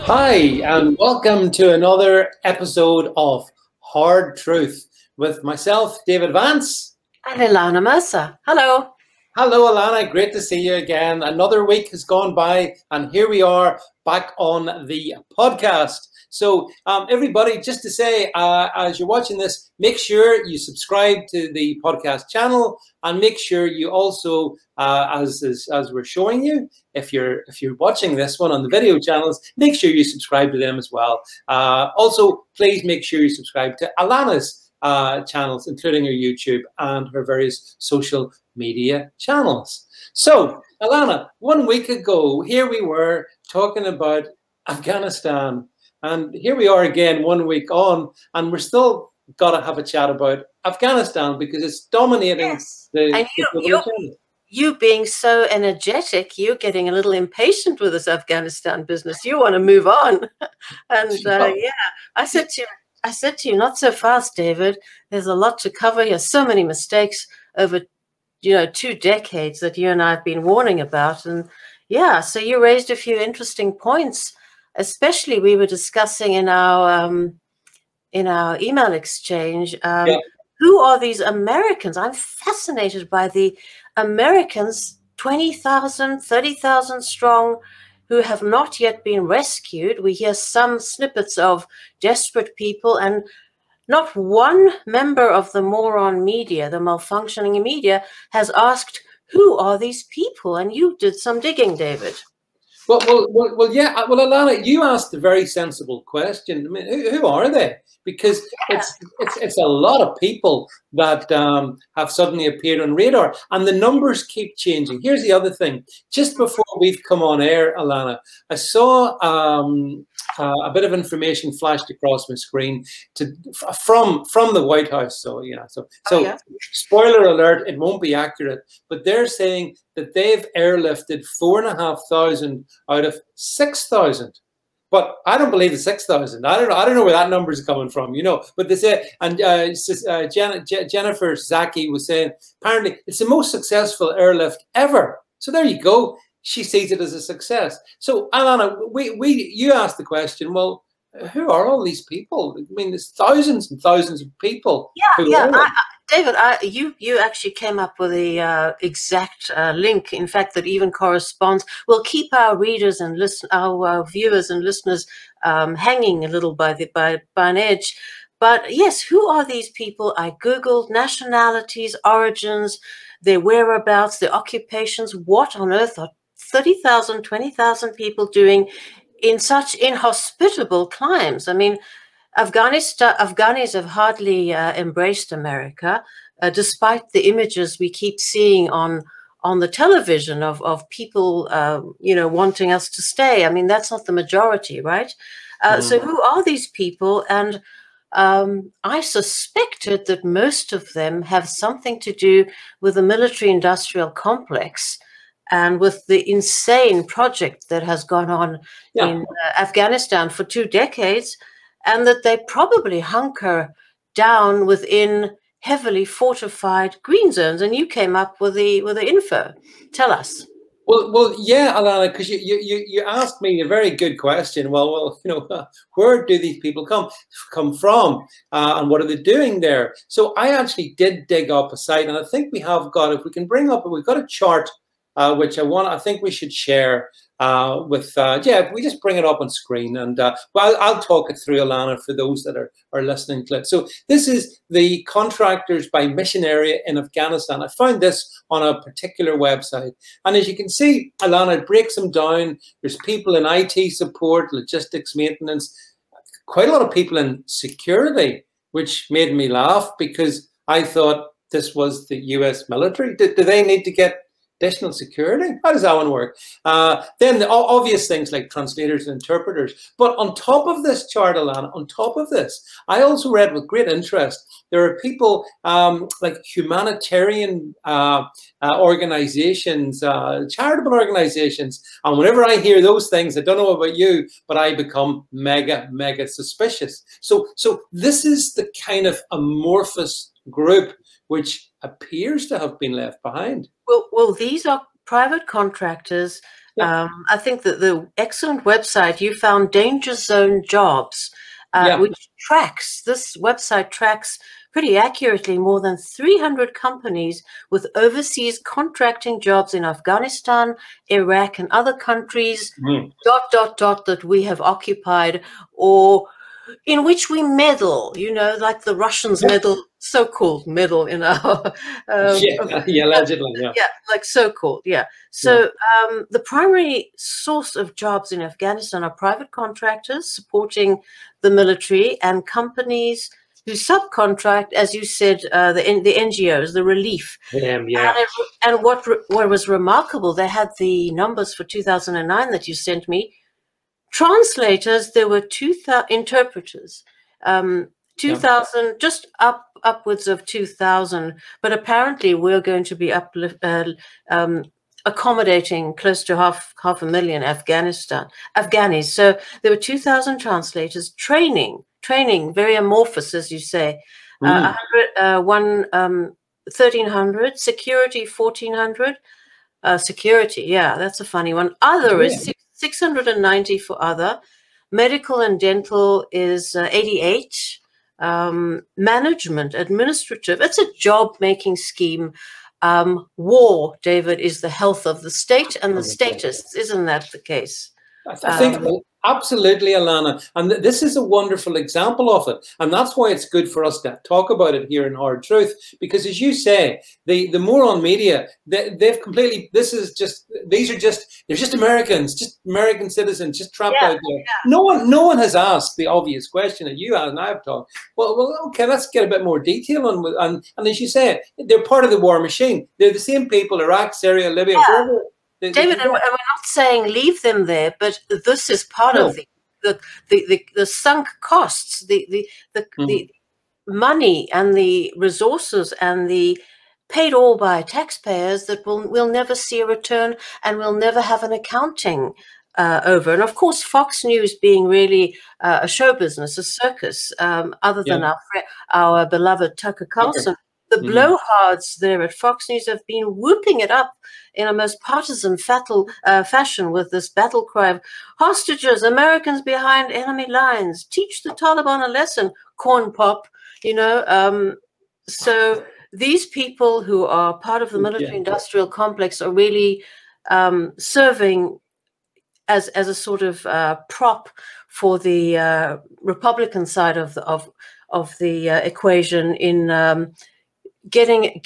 Hi, and welcome to another episode of Hard Truth with myself, David Vance. And Ilana Mercer. Hello. Hello, Alana. Great to see you again. Another week has gone by, and here we are back on the podcast. So, everybody, just to say, as you're watching this, make sure you subscribe to the podcast channel, and make sure you also, as we're showing you, if you're watching this one on the video channels, make sure you subscribe to them as well. Also, please make sure you subscribe to Alana's channels, including her YouTube and her various social media channels. So, Alana, 1 week ago, here we were talking about Afghanistan. And here we are again 1 week on, and we're still got to have a chat about Afghanistan because it's dominating the you being so energetic, you're getting a little impatient with this Afghanistan business. You want to move on. And I said to you, not so fast, David. There's a lot to cover here. So many mistakes over 2 decades that you and I have been warning about. And so you raised a few interesting points. Especially, we were discussing in our email exchange, who are these Americans? I'm fascinated by the Americans, 20,000, 30,000 strong, who have not yet been rescued. We hear some snippets of desperate people, and not one member of the moron media, the malfunctioning media, has asked, who are these people? And you did some digging, David. Well, Alana, you asked a very sensible question. I mean, who are they? Because it's a lot of people that have suddenly appeared on radar, and the numbers keep changing. Here's the other thing. Just before we've come on air, Alana, I saw a bit of information flashed across my screen from the White House. So spoiler alert, it won't be accurate, but they're saying that they've airlifted 4,500 out of 6,000. But I don't believe the 6,000. I don't know where that number is coming from, But they say, and Jennifer Zaki was saying, apparently it's the most successful airlift ever. So there you go. She sees it as a success. So, Alana, you asked the question, well, who are all these people? I mean, there's thousands and thousands of people. David, you actually came up with the exact link, in fact, that even corresponds. We'll keep our readers and our viewers and listeners hanging a little by an edge. But yes, who are these people? I Googled nationalities, origins, their whereabouts, their occupations. What on earth are 30,000, 20,000 people doing in such inhospitable climes? I mean, Afghanis have hardly embraced America, despite the images we keep seeing on the television of people, wanting us to stay. I mean, that's not the majority, right? So who are these people? And I suspected that most of them have something to do with the military-industrial complex and with the insane project that has gone on in Afghanistan for 2 decades, and that they probably hunker down within heavily fortified green zones. And you came up with the info. Tell us. Well, yeah, Alana, because you asked me a very good question. Well, where do these people come from, and what are they doing there? So I actually did dig up a site, and I think we have got. If we can bring up, we've got a chart. Which I think we should share if we just bring it up on screen, and I'll talk it through, Alana, for those that are listening to it. So this is the contractors by mission area in Afghanistan. I found this on a particular website, and as you can see, Alana, it breaks them down. There's people in IT support, logistics, maintenance, quite a lot of people in security, which made me laugh because I thought this was the US military. Do they need to get additional security? How does that one work? Then the obvious things like translators and interpreters. But on top of this chart, Alana, on top of this, I also read with great interest, there are people like humanitarian organizations, charitable organizations. And whenever I hear those things, I don't know about you, but I become mega, mega suspicious. So this is the kind of amorphous group which appears to have been left behind. Well, these are private contractors. Yeah. I think that the excellent website you found, Danger Zone Jobs, Yeah. which this website tracks pretty accurately more than 300 companies with overseas contracting jobs in Afghanistan, Iraq, and other countries, Mm. ... that we have occupied or in which we meddle, like the Russians meddle, so-called meddle in our... Yeah, allegedly, yeah. Yeah, like so-called, yeah. So the primary source of jobs in Afghanistan are private contractors supporting the military and companies who subcontract, as you said, the NGOs, the relief. Yeah. And what was remarkable, they had the numbers for 2009 that you sent me. Translators, there were 2,000 interpreters, 2,000, just upwards of 2,000. But apparently, we're going to be accommodating close to half a million Afghanis. So there were 2,000 translators training, very amorphous, as you say. 1,300 security, 1,400 security. Yeah, that's a funny one. Other is 690 for other. Medical and dental is 88. Management, administrative, it's a job-making scheme. War, David, is the health of the state and the statists. Isn't that the case? I think absolutely, Alana. And this is a wonderful example of it. And that's why it's good for us to talk about it here in Hard Truth. Because as you say, the moron media, they've completely, they're just Americans, just American citizens, just trapped out there. Yeah. No one has asked the obvious question that you and I have talked. Well, okay, let's get a bit more detail on. And as you say, they're part of the war machine. They're the same people, Iraq, Syria, Libya, wherever. David, and we're not saying leave them there, but this is part of the sunk costs, the money and the resources and the paid all by taxpayers that we'll never see a return and we'll never have an accounting over. And of course, Fox News being really a show business, a circus, other than our beloved Tucker Carlson. The blowhards there at Fox News have been whooping it up in a most partisan fashion with this battle cry of hostages, Americans behind enemy lines, teach the Taliban a lesson, corn pop, So these people who are part of the military-industrial complex are really serving as a sort of prop for the Republican side of the equation in getting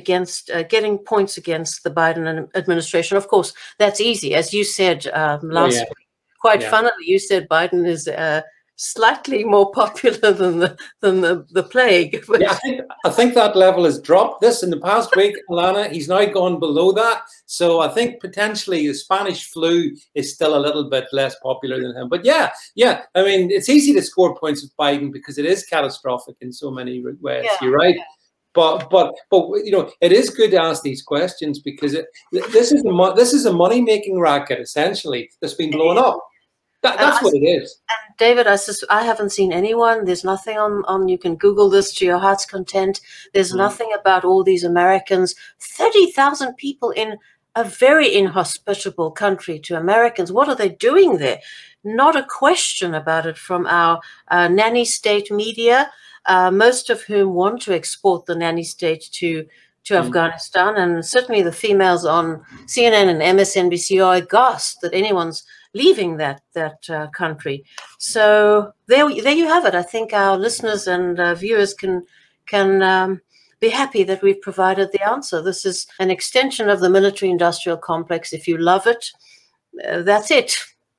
points against the Biden administration. Of course, that's easy, as you said last week. Quite funnily, you said Biden is slightly more popular than the plague. Yeah, I think that level has dropped. This in the past week, Alana, he's now gone below that. So I think potentially the Spanish flu is still a little bit less popular than him. But yeah. I mean, it's easy to score points with Biden because it is catastrophic in so many ways. Yeah, you're right. Yeah. But it is good to ask these questions because this is a money making racket essentially that's been blown up. That's what it is. And David, I haven't seen anyone. There's nothing on. You can Google this to your heart's content. There's nothing about all these Americans. 30,000 people in a very inhospitable country to Americans. What are they doing there? Not a question about it from our nanny state media. Most of whom want to export the nanny state to Afghanistan, and certainly the females on CNN and MSNBC are aghast that anyone's leaving that country. So there you have it. I think our listeners and viewers can be happy that we've provided the answer. This is an extension of the military-industrial complex. If you love it, that's it.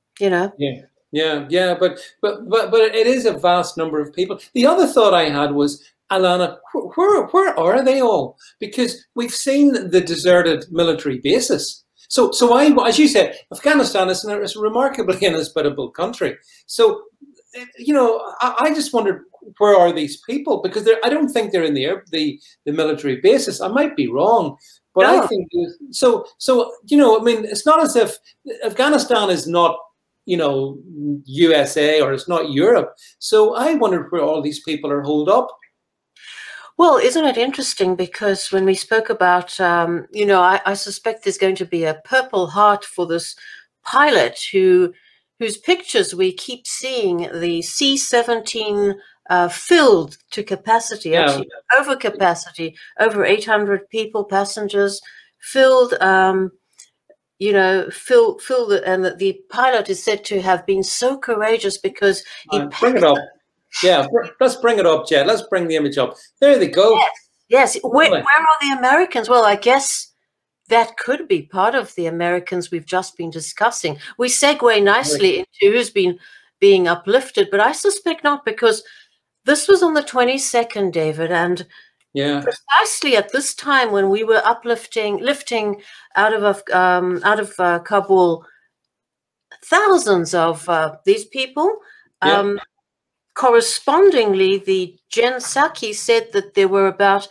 Yeah, but it is a vast number of people. The other thought I had was, Alana, where are they all? Because we've seen the deserted military bases. So as you said, Afghanistan is a remarkably inhospitable country. So, I just wondered, where are these people? Because I don't think they're in the military bases. I might be wrong. But I think so. I mean, it's not as if Afghanistan is not, USA or it's not Europe. So I wondered where all these people are holed up. Well, isn't it interesting? Because when we spoke about, I suspect there's going to be a Purple Heart for this pilot whose pictures we keep seeing, the C-17 filled to capacity, Yeah, actually over capacity, over 800 people, passengers, filled. And the pilot is said to have been so courageous because he bring it up. Yeah, let's bring it up, Jed. Let's bring the image up. There they go. Yes. Where are the Americans? Well, I guess that could be part of the Americans we've just been discussing. We segue nicely into who's being uplifted, but I suspect not, because this was on the 22nd, David, and precisely at this time when we were lifting out of Kabul, thousands of these people. Correspondingly, the Jen Psaki said that there were about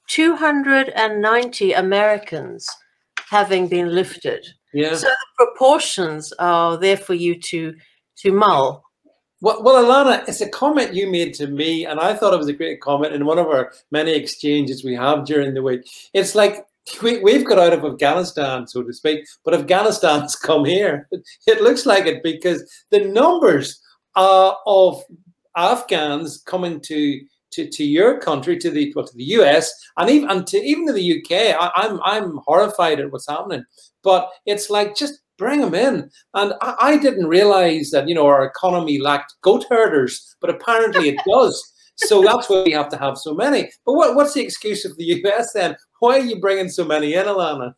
290 Americans having been lifted. Yeah. So the proportions are there for you to mull. Well, Alana, it's a comment you made to me, and I thought it was a great comment in one of our many exchanges we have during the week. It's like we've got out of Afghanistan, so to speak, but Afghanistan's come here. It looks like it, because the numbers of Afghans coming to your country, to the US, and even to the UK, I'm horrified at what's happening. But it's like, just bring them in. And I didn't realize that, our economy lacked goat herders, but apparently it does. So that's why we have to have so many. But what's the excuse of the US then? Why are you bringing so many in, Alana?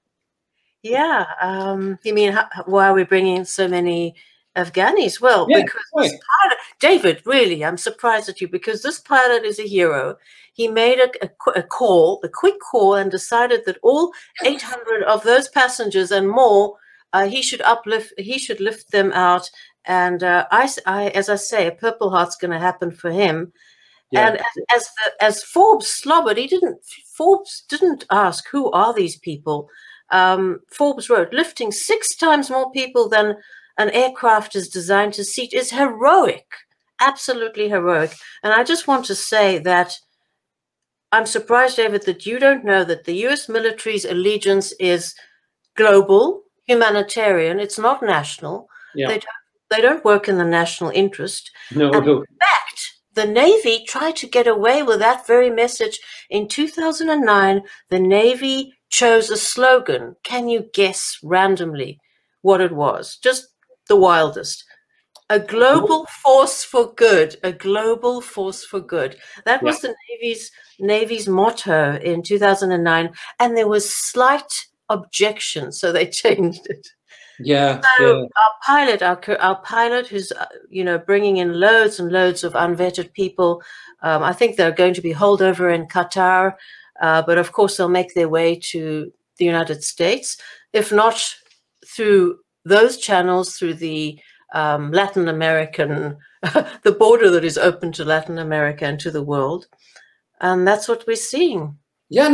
You mean, why are we bringing so many Afghanis? Well, because this pilot, David, really, I'm surprised at you, because this pilot is a hero. He made a quick call, and decided that all 800 of those passengers and more, he should lift them out. And as I say, a Purple Heart's going to happen for him. Yeah. And as Forbes slobbered, Forbes didn't ask, who are these people? Forbes wrote, lifting 6 times more people than an aircraft is designed to seat is heroic, absolutely heroic. And I just want to say that I'm surprised, David, that you don't know that the US military's allegiance is global, humanitarian. It's not national. Yeah. They don't work in the national interest. No. In fact, the Navy tried to get away with that very message. In 2009, the Navy chose a slogan. Can you guess randomly what it was? Just the wildest. A global force for good. A global force for good. That was the Navy's motto in 2009, and there was slight objection, so they changed it. Yeah. So our pilot, who's bringing in loads and loads of unvetted people. I think they're going to be holed over in Qatar, but of course they'll make their way to the United States, if not through those channels, through the Latin American, the border that is open to Latin America and to the world. And that's what we're seeing. Yeah,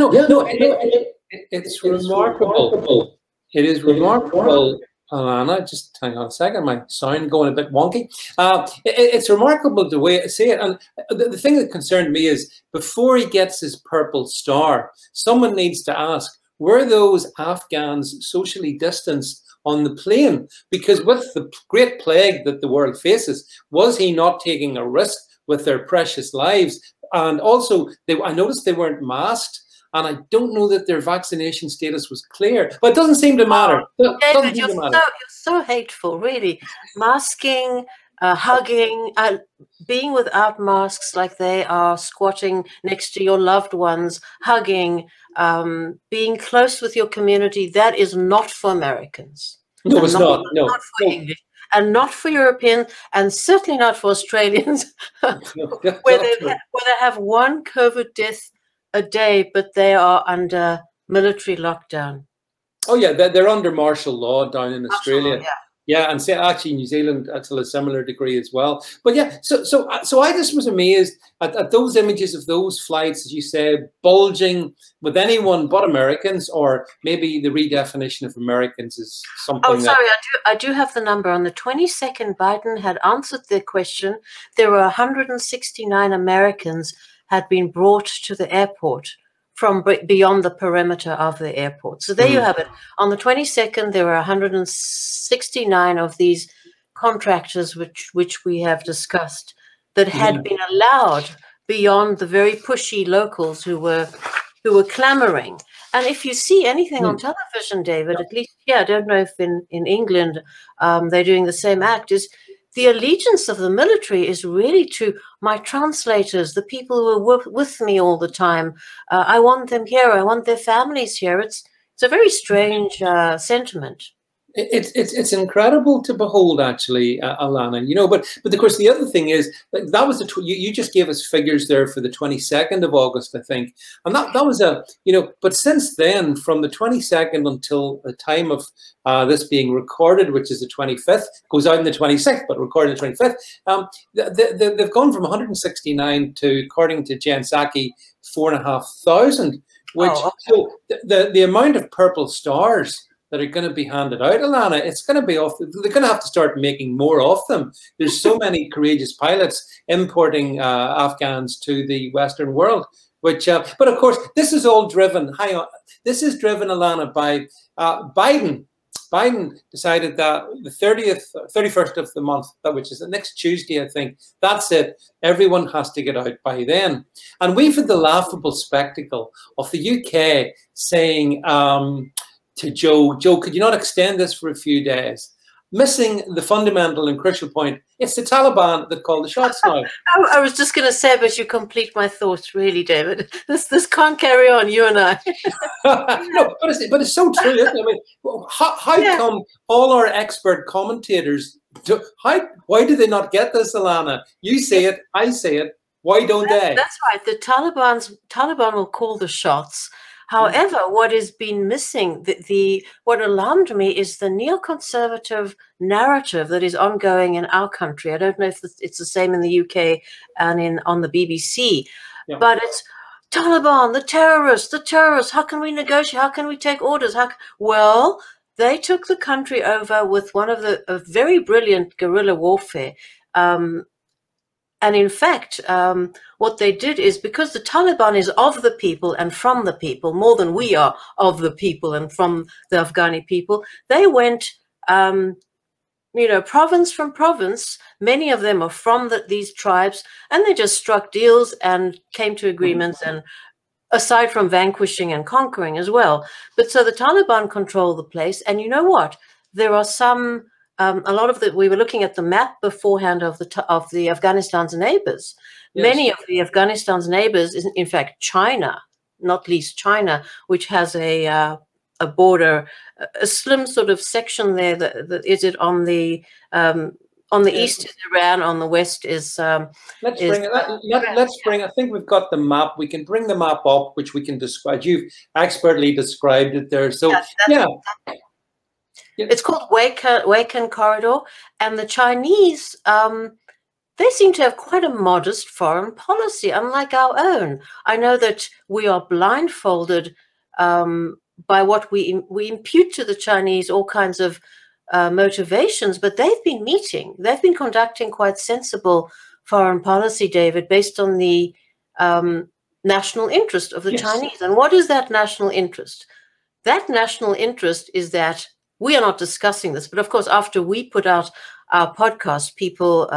it's remarkable. It is remarkable, Alana. Just hang on a second, my sound going a bit wonky. It's remarkable the way I see it. And the thing that concerned me is, before he gets his purple star, someone needs to ask, were those Afghans socially distanced on the plane? Because with the great plague that the world faces, was he not taking a risk with their precious lives? And also, I noticed they weren't masked, and I don't know that their vaccination status was clear. But it doesn't seem to matter. David, you're so hateful, really. Masking, hugging, being without masks like they are, squatting next to your loved ones, hugging, being close with your community, that is not for Americans. No, it's not. No. Not for English, and not for Europeans, and certainly not for Australians, where they have one COVID death a day, but they are under military lockdown. Oh yeah, they're under martial law down in Australia. Yeah, and actually New Zealand to a similar degree as well. But yeah, so I just was amazed at those images of those flights, as you said, bulging with anyone but Americans, or maybe the redefinition of Americans is something. Oh, sorry, I do have the number. On the 22nd, Biden had answered their question. There were 169 Americans had been brought to the airport from beyond the perimeter of the airport. So there you have it. On the 22nd, there were 169 of these contractors, which we have discussed, that had been allowed beyond the very pushy locals who were clamoring. And if you see anything on television, David, at least here, I don't know if in England they're doing the same act, is the allegiance of the military is really to my translators, the people who are with me all the time. I want them here. I want their families here. It's a very strange sentiment. It's incredible to behold, actually, Alana. You know, but of course the other thing is that was you just gave us figures there for the 22nd of August, I think, and that was a, you know. But since then, from the 22nd until the time of this being recorded, which is the 25th, goes out on the 26th, but recorded the 25th. They've gone from 169 to, according to Jen Psaki, 4,500. Which so the amount of purple stars that are going to be handed out, Alana, it's going to be off. They're going to have to start making more of them. There's so many courageous pilots importing Afghans to the Western world. Which, but of course, this is all driven. This is driven, Alana, by Biden. Biden decided that the 31st of the month, which is the next Tuesday, I think, that's it. Everyone has to get out by then. And we've had the laughable spectacle of the UK saying to Joe, could you not extend this for a few days? Missing the fundamental and crucial point. It's the Taliban that call the shots now. I was just going to say, but you complete my thoughts, really, David. This can't carry on, you and I. No, but it's so true, isn't it? I mean, how come all our expert commentators, why do they not get this, Alana? You say it, I say it. Why don't they? That's right. The Taliban will call the shots. However, what has been missing, what alarmed me is the neoconservative narrative that is ongoing in our country. I don't know if it's the same in the UK and on the BBC, but it's Taliban, the terrorists. How can we negotiate? How can we take orders? Well, they took the country over with one of a very brilliant guerrilla warfare. And in fact, what they did is, because the Taliban is of the people and from the people, more than we are of the people and from the Afghani people, they went, province from province. Many of them are from these tribes, and they just struck deals and came to agreements, and aside from vanquishing and conquering as well. But so the Taliban control the place, and you know what? There are some... a lot of we were looking at the map beforehand of the Afghanistan's neighbors. Yes. Many of the Afghanistan's neighbors is, in fact, China, not least China, which has a border, a slim sort of section there. That is it on the east is Iran, on the west is. Let's bring. I think we've got the map. We can bring the map up, which we can describe. You've expertly described it there. So It's called Wakhan Corridor, and the Chinese, they seem to have quite a modest foreign policy, unlike our own. I know that we are blindfolded by what we impute to the Chinese, all kinds of motivations, but they've been conducting quite sensible foreign policy, David, based on the national interest of the Chinese. And what is that national interest? That national interest is that we are not discussing this, but of course, after we put out our podcast, people,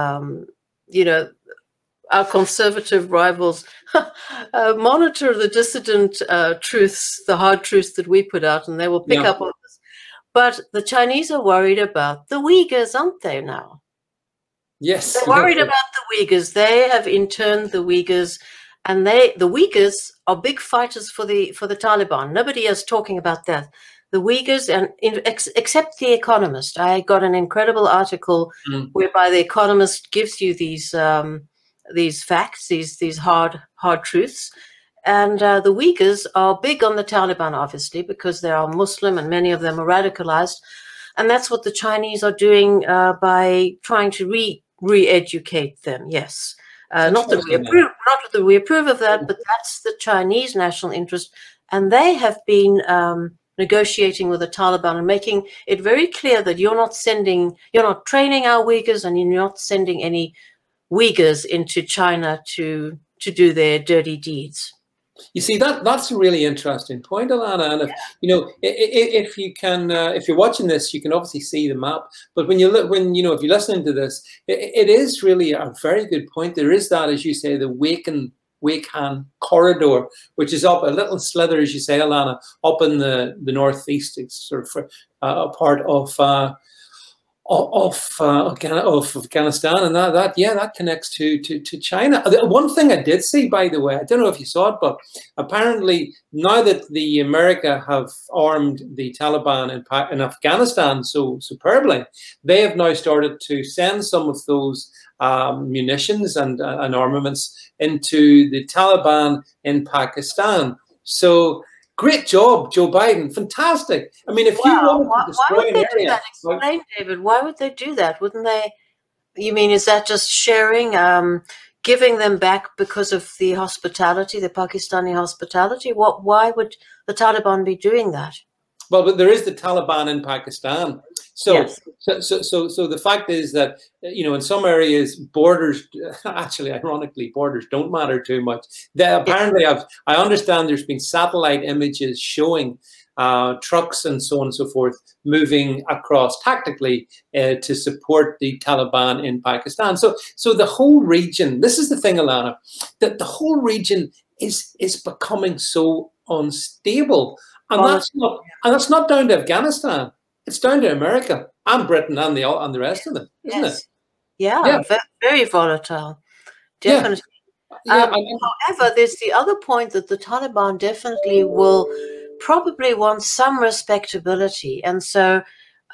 our conservative rivals monitor the dissident truths, the hard truths that we put out, and they will pick up on this. But the Chinese are worried about the Uyghurs, aren't they now? Yes. They're worried about the Uyghurs. They have interned the Uyghurs, and the Uyghurs are big fighters for the Taliban. Nobody is talking about that. The Uyghurs, except The Economist. I got an incredible article whereby The Economist gives you these facts, these hard truths. And the Uyghurs are big on the Taliban, obviously, because they are Muslim and many of them are radicalized. And that's what the Chinese are doing by trying to re-educate them, yes. Not that we approve of that, but that's the Chinese national interest. And they have been... negotiating with the Taliban and making it very clear that you're not training our Uyghurs, and you're not sending any Uyghurs into China to to do their dirty deeds. You see, that's a really interesting point, Alana. And if you can, if you're watching this, you can obviously see the map. But when you look, if you're listening to this, it is really a very good point. There is that, as you say, the Wakhan corridor, which is up a little slither, as you say, Alana, up in the northeast. It's sort of a part of Afghanistan, and that connects to China. One thing I did see, by the way, I don't know if you saw it, but apparently now that the America have armed the Taliban in Afghanistan so superbly, they have now started to send some of those munitions and armaments into the Taliban in Pakistan. So great job, Joe Biden. Fantastic. I mean, if you wanted to destroy an area... Explain, David, why would they do that? Wouldn't they... You mean, is that just sharing, giving them back because of the hospitality, the Pakistani hospitality? Why would the Taliban be doing that? Well, but there is the Taliban in Pakistan. So, yes. so the fact is that, in some areas, borders, actually, ironically, borders don't matter too much. Apparently, I understand there's been satellite images showing trucks and so on and so forth moving across tactically to support the Taliban in Pakistan. So the whole region, this is the thing, Alana, that the whole region is becoming so unstable. And that's not down to Afghanistan. It's down to America and Britain and the rest of them, isn't it? Yeah. Very volatile. Definitely. Yeah. However, there's the other point that the Taliban definitely will probably want some respectability. And so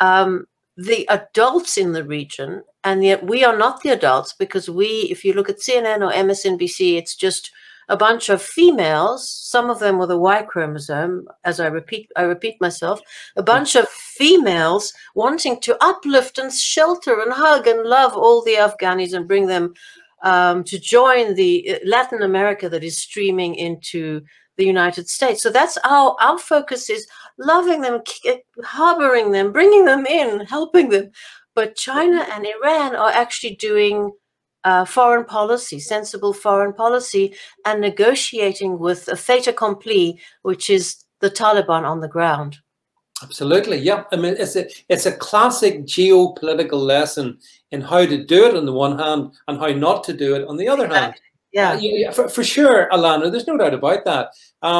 the adults in the region, and yet we are not the adults, because if you look at CNN or MSNBC, it's just a bunch of females, some of them with a Y chromosome, as I repeat myself, a bunch of females wanting to uplift and shelter and hug and love all the Afghanis and bring them to join the Latin America that is streaming into the United States. So that's our focus is loving them, harboring them, bringing them in, helping them. But China and Iran are actually doing foreign policy, sensible foreign policy, and negotiating with a fait accompli, which is the Taliban on the ground. Absolutely, yeah. I mean, it's a classic geopolitical lesson in how to do it on the one hand and how not to do it on the other hand. Yeah, for sure, Alana. There's no doubt about that.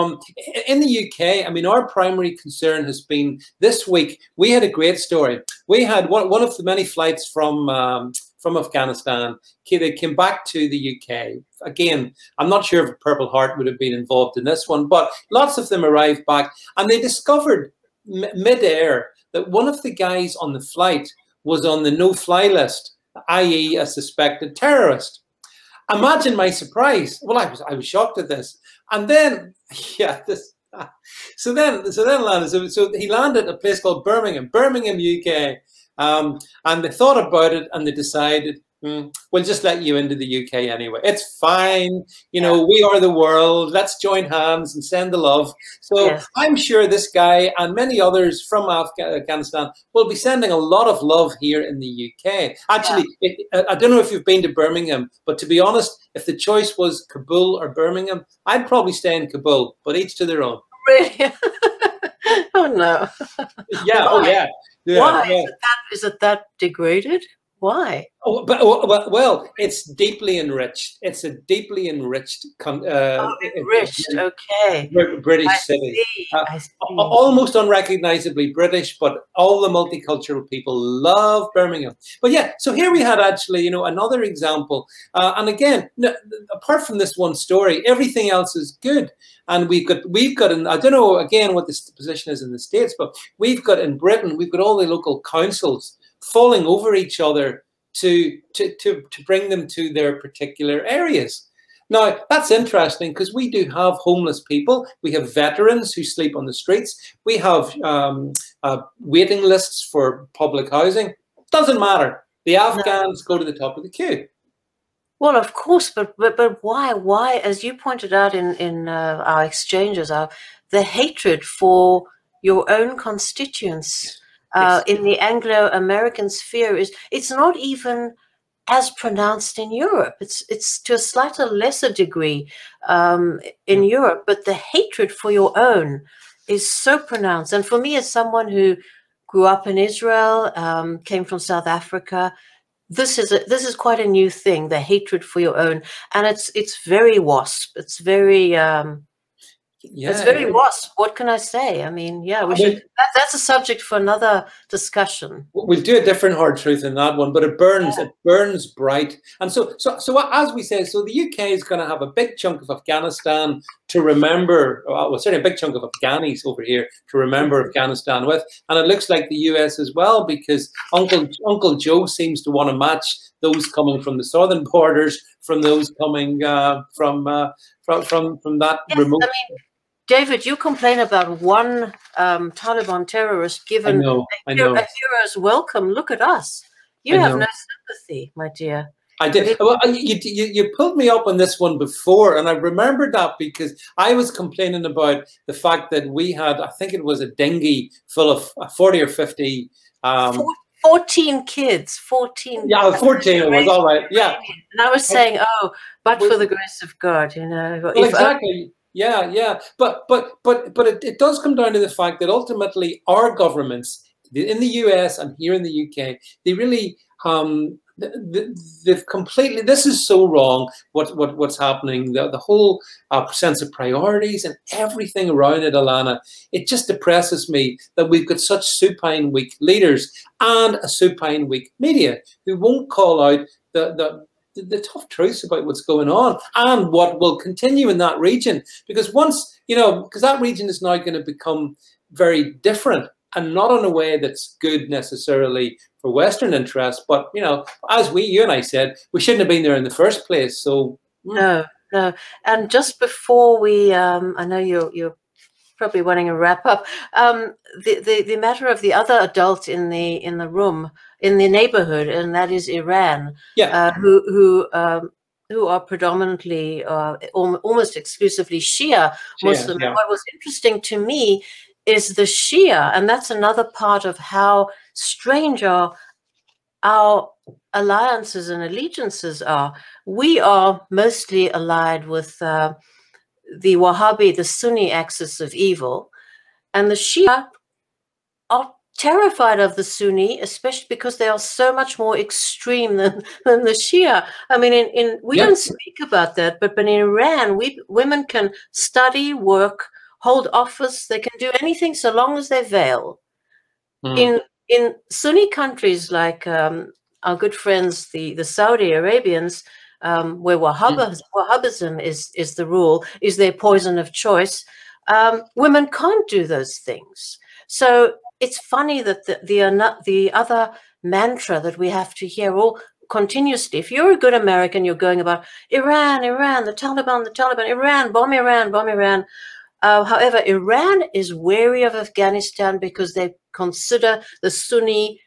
In the UK, I mean, our primary concern has been this week. We had a great story. We had one of the many flights from Afghanistan. They came back to the UK. Again, I'm not sure if Purple Heart would have been involved in this one, but lots of them arrived back, and they discovered mid-air that one of the guys on the flight was on the no-fly list, i.e. a suspected terrorist. Imagine my surprise. Well, I was shocked at this. And then, so he landed at a place called Birmingham, UK. And they thought about it and they decided, we'll just let you into the UK anyway. It's fine. We are the world. Let's join hands and send the love. So I'm sure this guy and many others from Afghanistan will be sending a lot of love here in the UK. Actually, I don't know if you've been to Birmingham, but to be honest, if the choice was Kabul or Birmingham, I'd probably stay in Kabul, but each to their own. Really? Oh, no. Yeah. Why? Oh, yeah. Why? Yeah. Is it that degraded? Why? Oh, well, it's deeply enriched. It's a deeply enriched, enriched. Okay. British city. I see. Almost unrecognizably British, but all the multicultural people love Birmingham. But yeah, so here we had actually, another example. And again, apart from this one story, everything else is good. And we've got, and I don't know again what this position is in the States, but we've got in Britain, we've got all the local councils falling over each other to bring them to their particular areas. Now, that's interesting because we do have homeless people. We have veterans who sleep on the streets. We have waiting lists for public housing. Doesn't matter. The Afghans go to the top of the queue. Well, of course, but why? Why, as you pointed out in our exchanges, the hatred for your own constituents in the Anglo-American sphere it's not even as pronounced in Europe. It's to a slightly lesser degree in Europe, but the hatred for your own is so pronounced. And for me, as someone who grew up in Israel, came from South Africa, this is quite a new thing, the hatred for your own, and it's very WASP. It's very it's very WASP. What can I say? I mean, yeah, that's a subject for another discussion. We'll do a different hard truth in that one, but it burns bright. And so as we say, so the UK is going to have a big chunk of Afghanistan to remember, well, certainly a big chunk of Afghanis over here to remember Afghanistan with. And it looks like the US as well, because Uncle Joe seems to want to match those coming from the southern borders, from those coming from that remote. I mean, David, you complain about one Taliban terrorist given I know. a hero's welcome. Look at us. You have no sympathy, my dear. I did. Well, you pulled me up on this one before, and I remembered that because I was complaining about the fact that we had, I think it was a dinghy full of 40 or 50. 14 kids, 14. Yeah, 14 it was, all right. Yeah. And I was saying, but for the grace of God, you know. Well, exactly. Yeah. But it does come down to the fact that ultimately our governments in the US and here in the UK, they really they've completely, this is so wrong what's happening, the whole sense of priorities and everything around it, Alana. It just depresses me that we've got such supine weak leaders and a supine weak media who won't call out the tough truths about what's going on and what will continue in that region. Because because that region is now going to become very different, and not in a way that's good necessarily for Western interests, but as you and I said, we shouldn't have been there in the first place. So no. And just before we, I know you're probably wanting to wrap up. The matter of the other adult in the room, in the neighborhood, and that is Iran, who are predominantly almost exclusively Shia Muslim. Yeah. What was interesting to me is the Shia, and that's another part of how strange our alliances and allegiances are. We are mostly allied with the Wahhabi, the Sunni axis of evil, and the Shia are terrified of the Sunni, especially because they are so much more extreme than the Shia. I mean, we don't speak about that, but in Iran, women can study, work, hold office, they can do anything so long as they veil. In Sunni countries like our good friends, the Saudi Arabians, where Wahhabism is the rule, is their poison of choice, women can't do those things. So it's funny that the other mantra that we have to hear all continuously, if you're a good American, you're going about Iran, the Taliban, Iran, bomb Iran. However, Iran is wary of Afghanistan because they consider the Sunni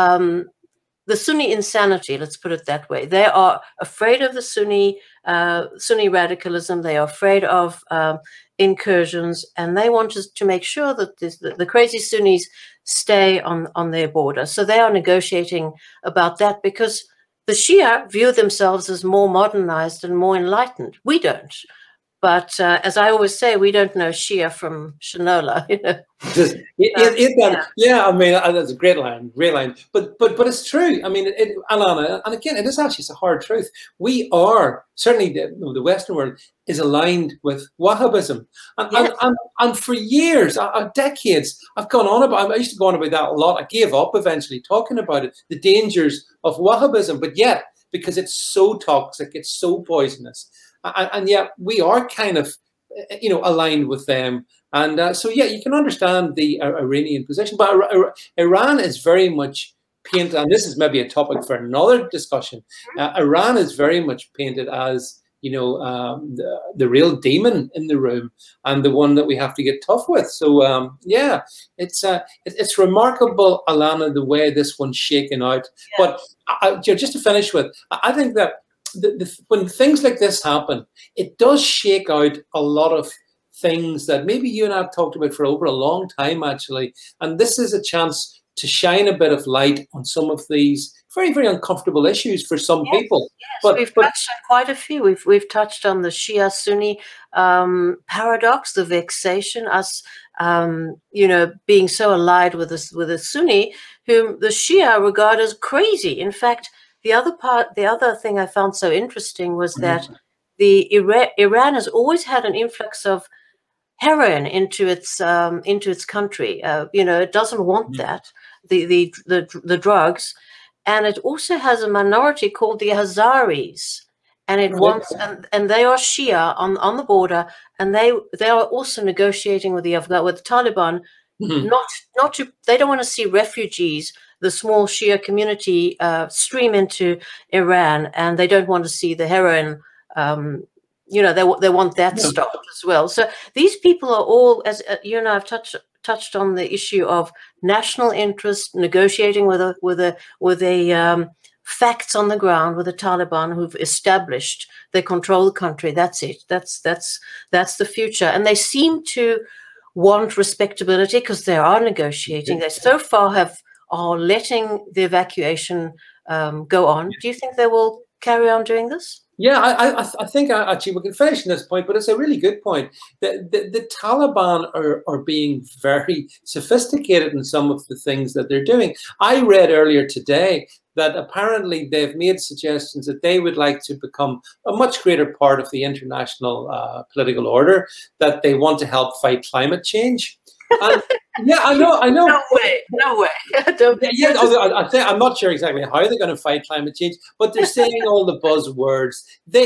insanity, let's put it that way. They are afraid of the Sunni radicalism. They are afraid of incursions, and they want to make sure that the crazy Sunnis stay on their border. So they are negotiating about that because the Shia view themselves as more modernized and more enlightened. We don't. But as I always say, we don't know Shia from Shinola. Yeah, I mean, that's a great line. But it's true. I mean, Alana, and again, it is actually, it's a hard truth. We are, certainly the Western world is aligned with Wahhabism. And for years, decades, I've gone on about, I used to go on about that a lot. I gave up eventually talking about it, the dangers of Wahhabism. But yet, because it's so toxic, it's so poisonous, and yet we are kind of, aligned with them. And so, you can understand the Iranian position. But Iran is very much painted, and this is maybe a topic for another discussion. Iran is very much painted as, the real demon in the room and the one that we have to get tough with. So, it's remarkable, Alana, the way this one's shaken out. Yeah. But just to finish with, I think that when things like this happen, it does shake out a lot of things that maybe you and I have talked about for over a long time, actually. And this is a chance to shine a bit of light on some of these very, very uncomfortable issues for some Yes, people. yes, we've touched on quite a few. We've touched on the Shia-Sunni paradox, the vexation, us being so allied with a Sunni whom the Shia regard as crazy. In fact, the other thing I found so interesting was that Iran has always had an influx of heroin into its country. It doesn't want that, the drugs, and it also has a minority called the Hazaris, and it wants and they are Shia on the border, and they are also negotiating with the Taliban. Not to, they don't want to see refugees, the small Shia community, stream into Iran, and they don't want to see the heroin. They want that stopped as well. So these people are all, as you and I have touched on the issue of national interest, negotiating with a facts on the ground with the Taliban, who've established they control the country. That's it. That's the future, and they seem to want respectability because they are negotiating. They so far are letting the evacuation go on. Do you think they will carry on doing this? Yeah, I think actually we can finish on this point, but it's a really good point. The Taliban are being very sophisticated in some of the things that they're doing. I read earlier today that apparently they've made suggestions that they would like to become a much greater part of the international political order, that they want to help fight climate change. And yeah, I know. No way. I'm not sure exactly how they're going to fight climate change, but they're saying all the buzzwords.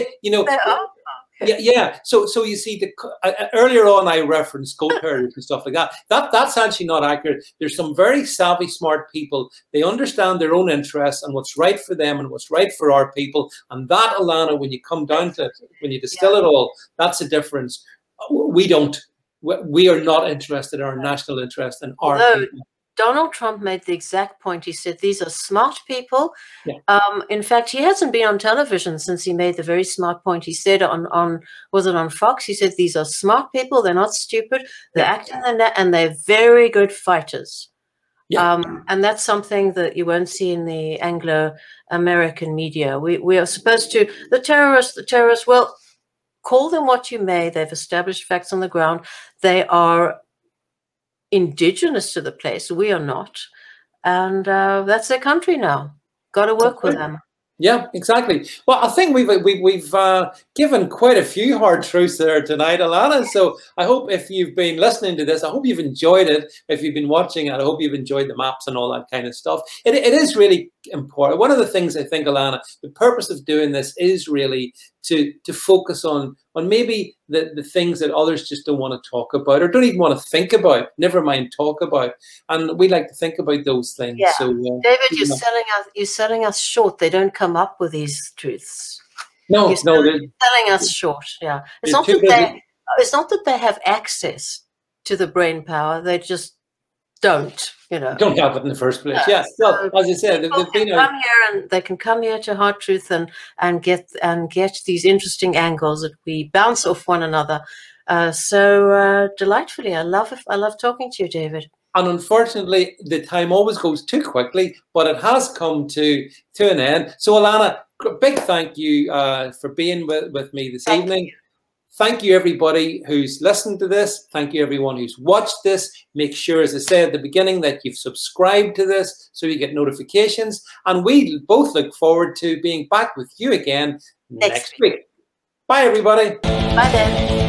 Yeah. So you see, earlier on I referenced goat herders and stuff like that. That's actually not accurate. There's some very savvy, smart people. They understand their own interests and what's right for them and what's right for our people. And that, Alana, when you come down to it, when you distill it all, that's the difference. We don't. We are not interested in our national interest and our people. Donald Trump made the exact point. He said these are smart people. Yeah. In fact, he hasn't been on television since he made the very smart point. He said was it on Fox? He said these are smart people. They're not stupid. They're acting in that, and they're very good fighters. Yeah. And that's something that you won't see in the Anglo-American media. We are supposed to the terrorists. Well, call them what you may. They've established facts on the ground. They are indigenous to the place. We are not. And that's their country now. Got to work with them. Yeah, exactly. Well, I think we've given quite a few hard truths there tonight, Alana. So I hope if you've been listening to this, I hope you've enjoyed it. If you've been watching it, I hope you've enjoyed the maps and all that kind of stuff. It is really important. One of the things I think, Alana, the purpose of doing this is really to focus on maybe the things that others just don't want to talk about or don't even want to think about, never mind talk about. And we like to think about those things. Yeah. So, David, you're selling us short. They don't come up with these truths. No, you're selling us short. Yeah. It's not that they have access to the brain power. They just don't. Don't have it in the first place. Yeah. Well, as I said, they can come here to Hard Truth and get these interesting angles that we bounce off one another. So delightfully, I love talking to you, David. And unfortunately, the time always goes too quickly, but it has come to an end. So, Alana, big thank you for being with me this evening. Thank you, everybody who's listened to this. Thank you, everyone who's watched this. Make sure, as I said at the beginning, that you've subscribed to this so you get notifications. And we both look forward to being back with you again next week. Bye, everybody. Bye, then.